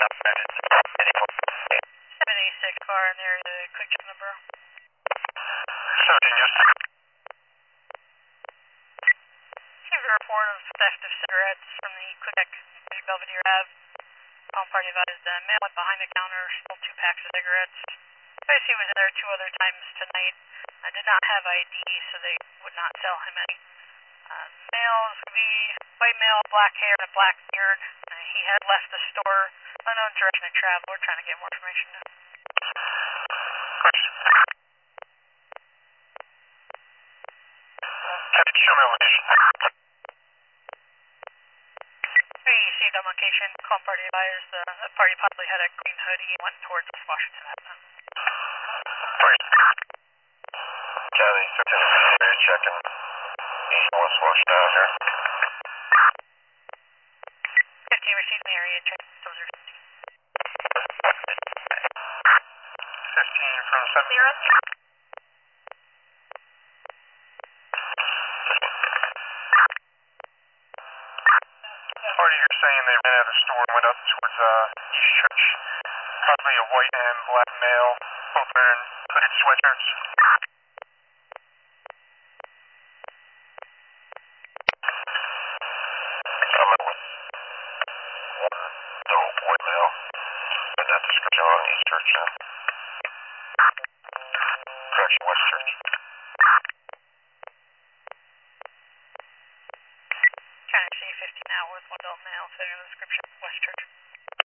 786 car in there, the quick check number. 17 just. Received a report of theft of cigarettes from the quick check Belvedere Ave. Home party advised male went behind the counter, stole 2 packs of cigarettes. Tracy was in there 2 other times tonight. I did not have ID, so they would not sell him any. Males would be white male, black hair, and a black beard. He had left the store, unknown direction of travel. We're trying to get more information now. Show me location. We received on location. Home party advised the party possibly had a green hoodie and went towards Washington Avenue. County 15 area checking east and west Washington out here. 15 received in the area check. Those are 15. 15 from 7. Party here saying they ran out of the store and went up towards East Church. Possibly a white and black male, both wearing hooded sweatshirts. I met with one dope white male. But that description on East Church. Correction, West Church. Trying to see 50 now with one adult male fitting the description. West Church.